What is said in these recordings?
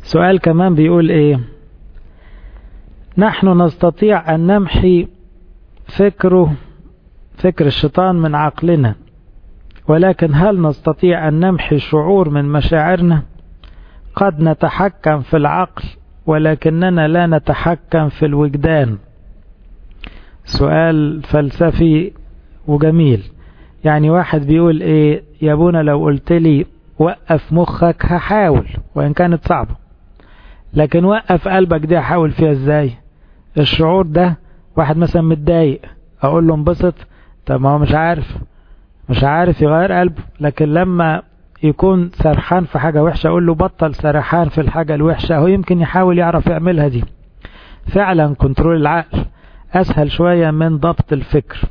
سؤال كمان بيقول ايه؟ نحن نستطيع ان نمحي فكر الشيطان من عقلنا، ولكن هل نستطيع ان نمحي شعور من مشاعرنا؟ قد نتحكم في العقل ولكننا لا نتحكم في الوجدان. سؤال فلسفي وجميل. يعني واحد بيقول ايه؟ يا ابونا لو قلت لي وقف مخك هحاول وان كانت صعبة، لكن وقف قلبك دي هحاول فيها ازاي؟ الشعور ده واحد مثلا متضايق اقول له انبسط، طب ما هو مش عارف يغير قلبه. لكن لما يكون سرحان في حاجة وحشة اقول له بطل سرحان في الحاجة الوحشة، هو يمكن يحاول يعرف يعملها. دي فعلا كنترول العقل اسهل شوية من ضبط الفكر.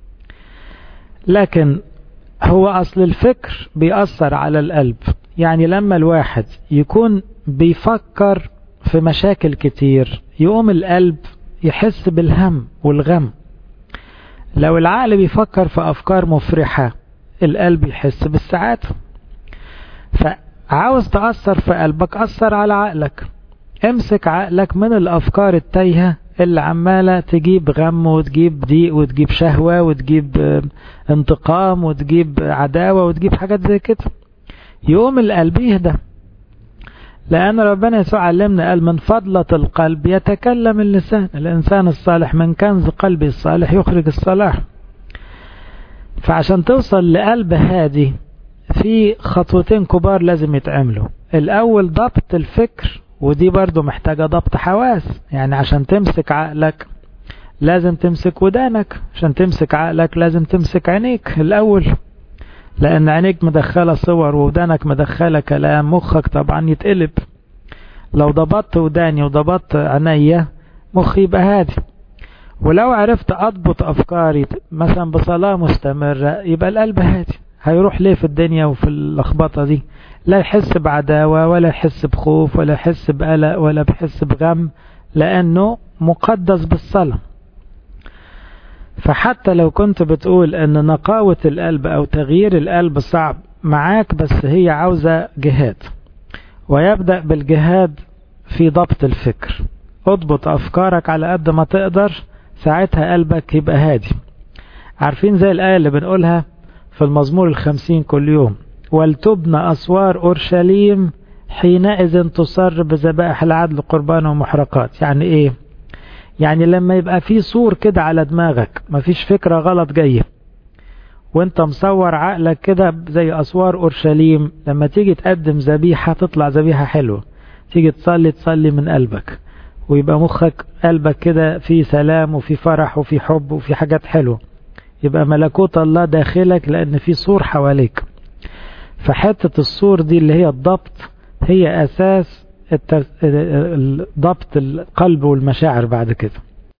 لكن هو اصل الفكر بيأثر على القلب. يعني لما الواحد يكون بيفكر في مشاكل كتير يقوم القلب يحس بالهم والغم. لو العقل بيفكر في افكار مفرحة القلب يحس بالسعادة. فعاوز تأثر في قلبك أثر على عقلك. امسك عقلك من الافكار التايهة اللي عمالة تجيب غم وتجيب ضيق وتجيب شهوة وتجيب انتقام وتجيب عداوة وتجيب حاجات زي كده. يقوم القلب يهدى، لأن ربنا يسوع علمنا قال من فضلة القلب يتكلم اللسان. الإنسان الصالح من كنز قلبه الصالح يخرج الصلاح. فعشان توصل لقلب هادي في خطوتين كبار لازم يتعملوا. الأول ضبط الفكر، ودي برضو محتاجة ضبط حواس. يعني عشان تمسك عقلك لازم تمسك ودانك، عشان تمسك عقلك لازم تمسك عينيك الأول، لأن عينيك مدخلة صور ودانك مدخلة كلام، مخك طبعا يتقلب. لو ضبطت وداني وضبطت عينيا مخي يبقى هادي. ولو عرفت أضبط أفكاري مثلا بصلاة مستمرة يبقى القلب هادي. هيروح ليه في الدنيا وفي اللخبطة دي؟ لا يحس بعداوة ولا يحس بخوف ولا يحس بقلق ولا بيحس بغم، لأنه مقدس بالصلاة. فحتى لو كنت بتقول ان نقاوة القلب او تغيير القلب صعب معاك، بس هي عاوزة جهاد، ويبدأ بالجهاد في ضبط الفكر. اضبط افكارك على قد ما تقدر، ساعتها قلبك يبقى هادي. عارفين زي الآية اللي بنقولها في المزمور 50 كل يوم: ولتبنى أسوار أورشليم حينئذ تصر بذبائح العدل قربانا ومحرقات. يعني ايه؟ يعني لما يبقى في سور كده على دماغك مفيش فكرة غلط جاية، وانت مصور عقلك كده زي أسوار أورشليم، لما تيجي تقدم ذبيحة تطلع ذبيحة حلوة، تيجي تصلي من قلبك، ويبقى مخك قلبك كده في سلام وفي فرح وفي حب وفي حاجات حلوة، يبقى ملكوت الله داخلك لأن في سور حواليك. فحتة السور دي اللي هي الضبط هي أساس ضبط القلب والمشاعر بعد كده.